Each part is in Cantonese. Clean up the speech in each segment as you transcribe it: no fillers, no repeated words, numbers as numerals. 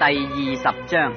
20章。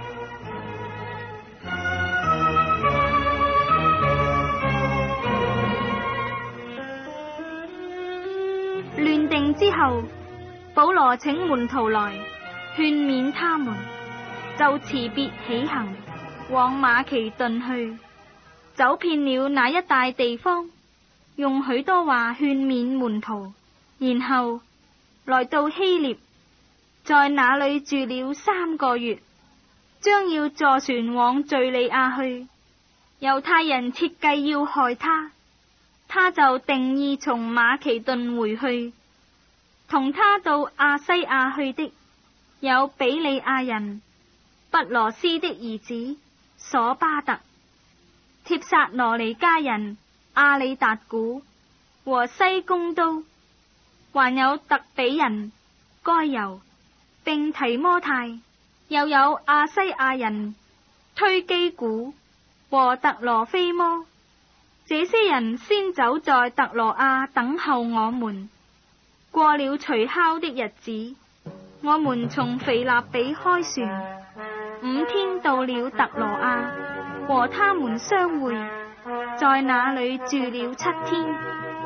亂定之後，保羅請門徒來勸勉他們，就辭別起行，往馬其頓去，走遍了那一帶地方，用許多話勸勉門徒，然後來到希臘，在那裏住了3個月，將要坐船往敘利亞去。猶太人設計要害他，他就定意從馬其頓回去。同他到亞西亞去的有比利亞人畢羅斯的兒子索巴特、帖撒羅尼迦人阿里達古和西公都，還有特比人該猶並提摩太，又有亞西亞人推基古和特羅菲摩。這些人先走在特羅亞等候我們。過了除酵的日子，我們從腓立比開船，5天到了特羅亞，和他們相會，在那裏住了7天。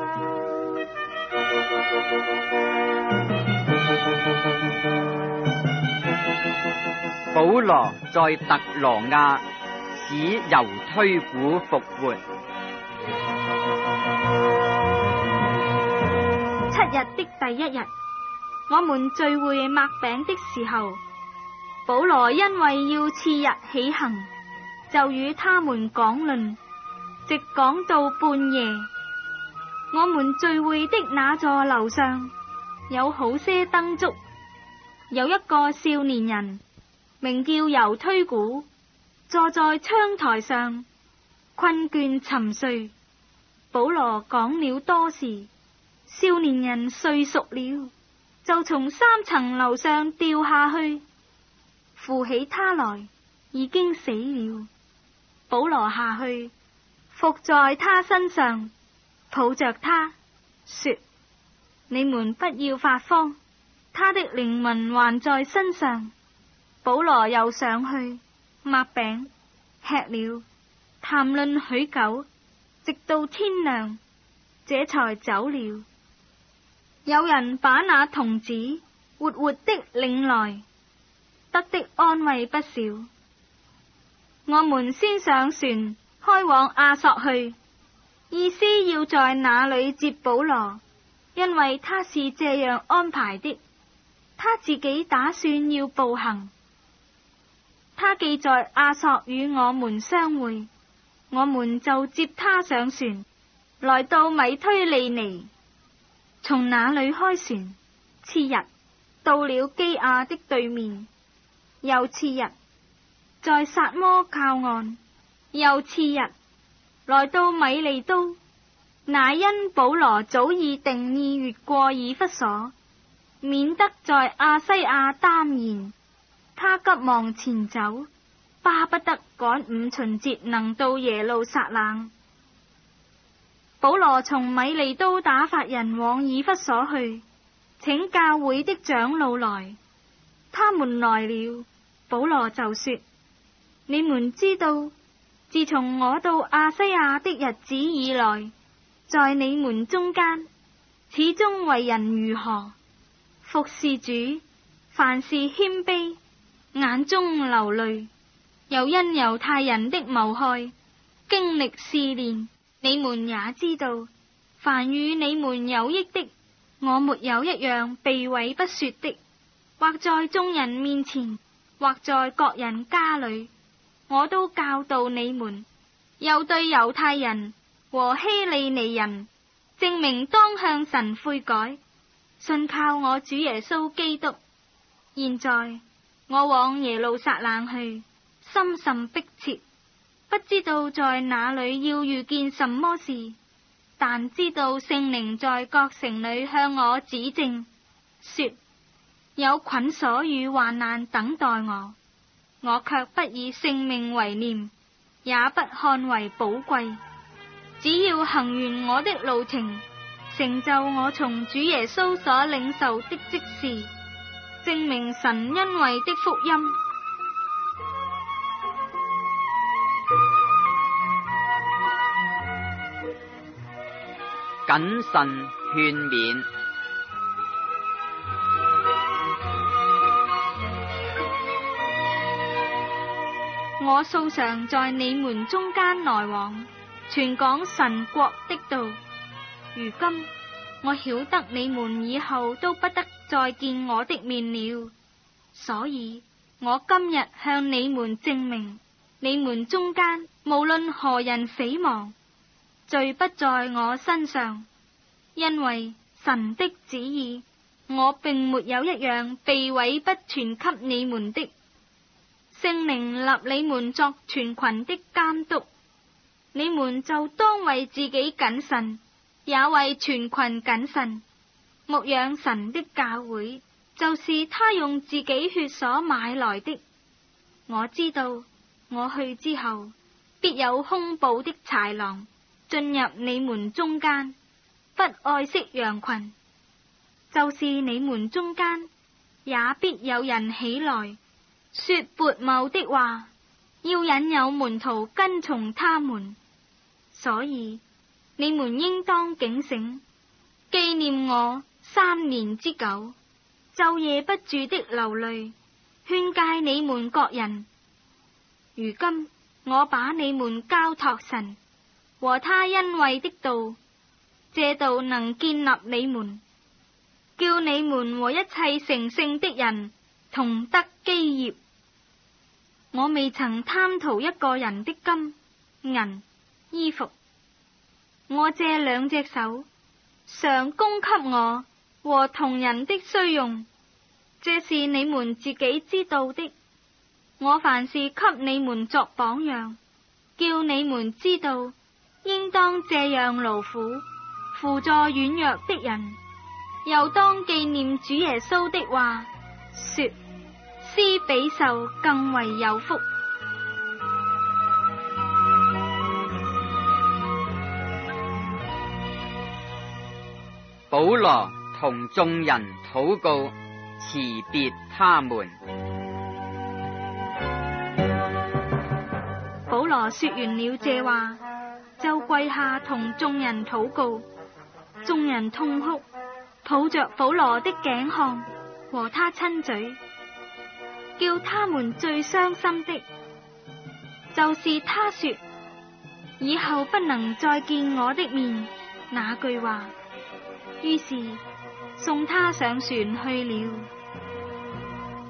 保羅在特羅亞使猶推古復活。 7日的第1日，我們聚會擘餅的時候，保羅因為要次日起行，就與他們講論，直講到半夜。我們聚會的那座樓上有好些燈燭，有一個少年人名叫猶推古，坐在窗台上困倦沉睡。保羅講了多時，少年人睡熟了，就從3層樓上掉下去，扶起他來，已經死了。保羅下去，伏在他身上，抱着他，說：你們不要發慌，他的靈魂還在身上。保羅又上去，擘餅，吃了，談論許久，直到天亮，這才走了。有人把那童子活活的領來，得的安慰不少。我們先上船開往亞朔去，意思要在那裏接保羅，因為他是這樣安排的。他自己打算要步行。他既在亞朔與我們相會，我們就接他上船，來到米推利尼。從那裏開船，次日到了基亞的對面，又次日在撒摩靠岸，又次日來到米利都。乃因保羅早已定意越過以弗所，免得在亞西亞耽延，他急忙前走，巴不得趕5旬節能到耶路撒冷。保羅從米利都打發人往以弗所去，請教會的長老來。他們來了，保羅就說：你們知道，自從我到亞西亞的日子以來，在你們中間始終為人如何，服侍主，凡事謙卑，眼中流淚，又因猶太人的謀害，經歷試煉。你們也知道，凡與你們有益的，我沒有一樣避諱不說的，或在眾人面前，或在各人家裏，我都教導你們。又對猶太人和希利尼人證明當向神悔改，信靠我主耶穌基督。現在我往耶路撒冷去，心甚迫切，不知道在哪裏要遇見什麼事，但知道聖靈在各城裏向我指證，說有捆鎖與患難等待我，我卻不以性命為念，也不看為寶貴，只要行完我的路程，成就我從主耶穌所領受的職事，證明神恩惠的福音謹慎勸勉。 我素常在你們中間來往，傳講神國的道。如今我曉得你們以後都不得再見我的面了，所以我今日向你們證明，你們中間無論何人死亡，罪不在我身上，因為神的旨意，我並沒有一樣避諱不傳給你們的。聖靈立你們作全群的監督，你們就當為自己謹慎，也為全群謹慎，牧養神的教會，就是他用自己血所買來的。我知道我去之後，必有兇暴的豺狼進入你們中間，不愛惜羊群，就是你們中間也必有人起來說悖謬的話，要引誘門徒跟從他們。所以你們應當警醒，紀念我3年之久，晝夜不住的流淚，勸誡你們各人。如今我把你們交託神和他恩惠的道，這道能建立你們，叫你們和一切成聖的人同得基業。我未曾貪圖一個人的金銀衣服，我這2隻手常供給我和同人的需用，這是你們自己知道的。我凡事給你們作榜樣，叫你們知道應當這樣勞苦，扶助軟弱的人，又當紀念主耶穌的話，說施比受更為有福。 保羅同眾人禱告，辭別他們。 保羅說完了這話，就跪下同眾人禱告。眾人痛哭，抱着保羅的頸項和他親嘴。叫他們最傷心的，就是他說以後不能再見我的面那句話。於是送他上船去了。